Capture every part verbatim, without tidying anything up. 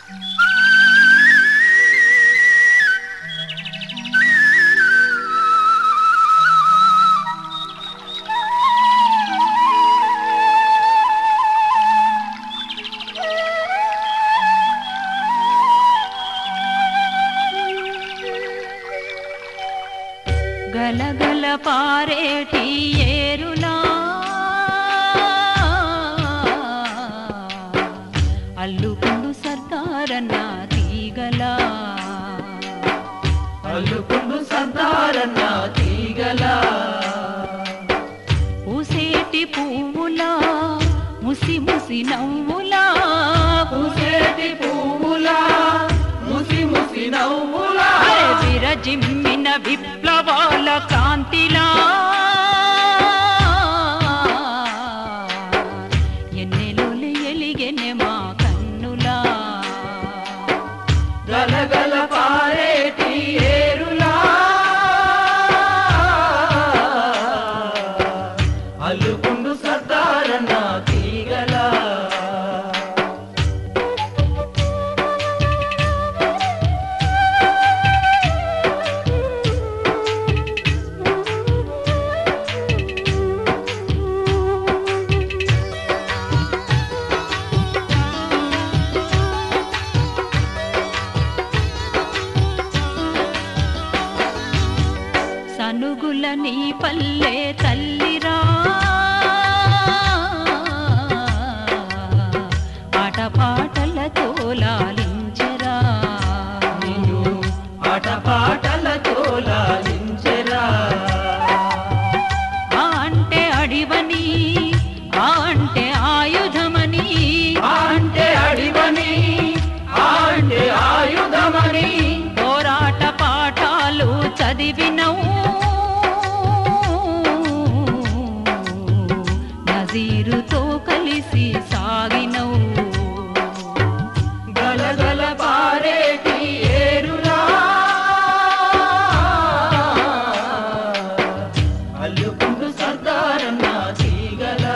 గలగల పారేటి ఏరులా అల్లుకుండు సర్దారన్న తీగలా అల్లుకుండు సర్దారన్న తీగలా పూసేటి పువ్వులా ముసి ముసి నవ్వులా పూసేటి పువ్వులా ముసి ముసి నవ్వులా విరజిమ్మిన విప్లవాల కాంతిలా ఎన్నెలోలు ఎలిగెనె మా కన్నులా గలగల పారేటి ఏరులా అల్లుకుండు సర్దారన్న తీగలా సనుగుల నీ పల్లె తల్లిరా ఆట పాటలతో లాలించరా నిన్ను ఆట పాటలతో లాలించెరా ఆ అంటే అడివని ఆ అంటే ఆయుధమని ఆ అంటే అడివని ఆ అంటే ఆయుధమని పోరాట పాఠాలు చదివినవు నజీరుతో కలిసి సాగినవు గలగల పారేటి ఏరులా అల్లుకుండు సర్దారన్న తీగలా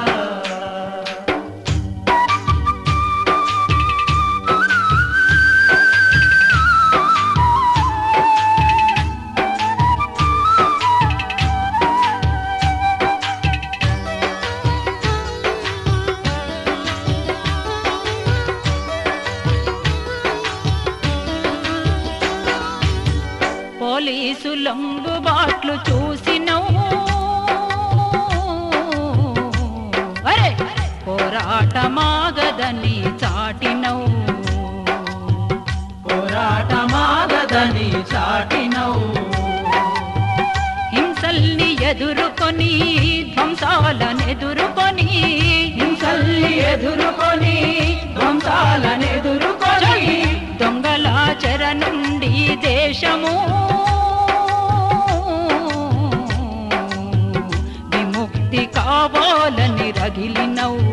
పోలీసు లొంగుబాట్లు చూసినవు అరే పోరాటమాగదని చాటినవు పోరాటమాగదని చాటినవు హింసల్ని ఎదుర్కొని ధ్వంసాలనెదుర్కొని హింసల్ని ఎదుర్కొని ధ్వంసాలనెదుర్కొని దొంగల చెర నుండి దేశము విముక్తి కావాలని రగిలినవు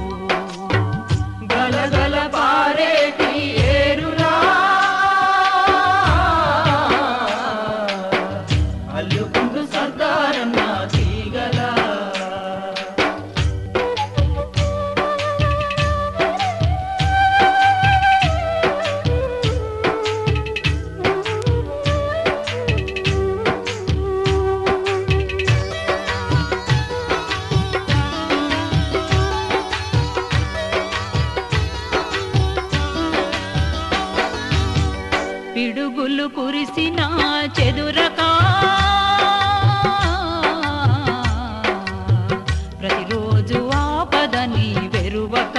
గలగల పారేటి ఏరులా అల్లుకుండు సర్దారన్న తీగలా పిడుగులు కురిసిన చెదురక ప్రతిరోజు ఆపదని వెరువక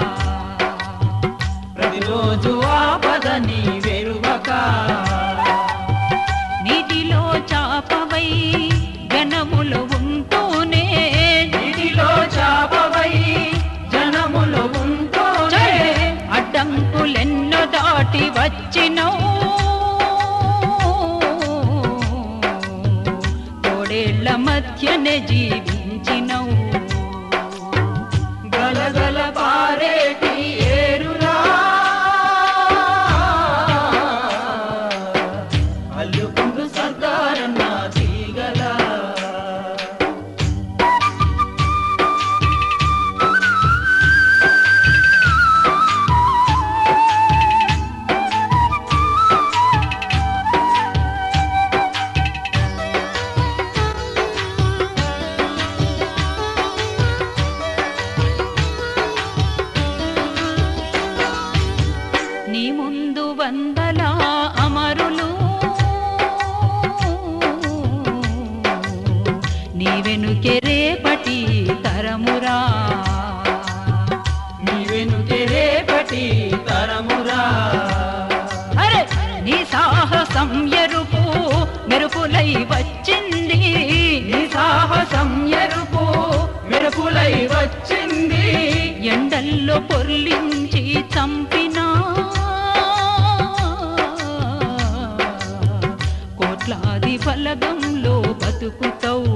ప్రతిరోజు ఆపదని వెరువక నీటిలో చాపవై జనములు ఉంటూనే నీటిలో చాపవై జనములు ఉంటూనే అడ్డంకులెన్నో దాటి వచ్చినవు తోడేళ్ల మధ్యనే జీవించినవు గలగల పారేటి ఏరులా అల్లుకుండు సర్దారన్న తీగలా నీ ముందు వందల అమరులు, నీ వెనుకే రేపటి తరమురా, నీ వెనుకే రేపటి తరమురా. అరే నీ సాహసం ఎరుపు మెరుపులై వచ్చింది, నీ సాహసం ఎరుపు మెరుపులై వచ్చింది. ఎండల్లో పొర్లించి చంపినా కోట్లాది బలగంలో బతుకుతావు.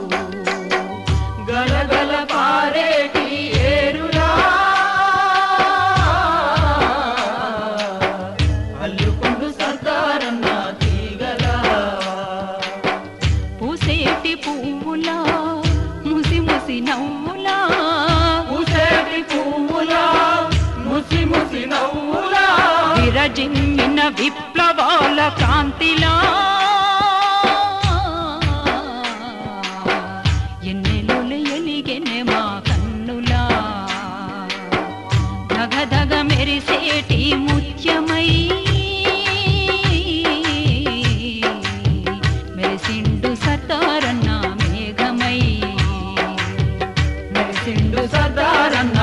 గలగల పారేటి ఏరురా, అల్లుకుండు సర్దారన్న తీగలా. పూసేటి పువ్వులా ముసి ముసి నవ్వులా, పూసేటి పువ్వులా ముసి ముసి నవ్వులా. విరజిమ్మిన విప్లవాల కాంతిలా, ఎన్నెలులు ఎలిగెనె మా కన్నులా. ధగధగ మెరిసేటి ముత్యమై మెరిసిండు సర్దారన్న మేఘమై, మెరిసిండు సర్దారన్న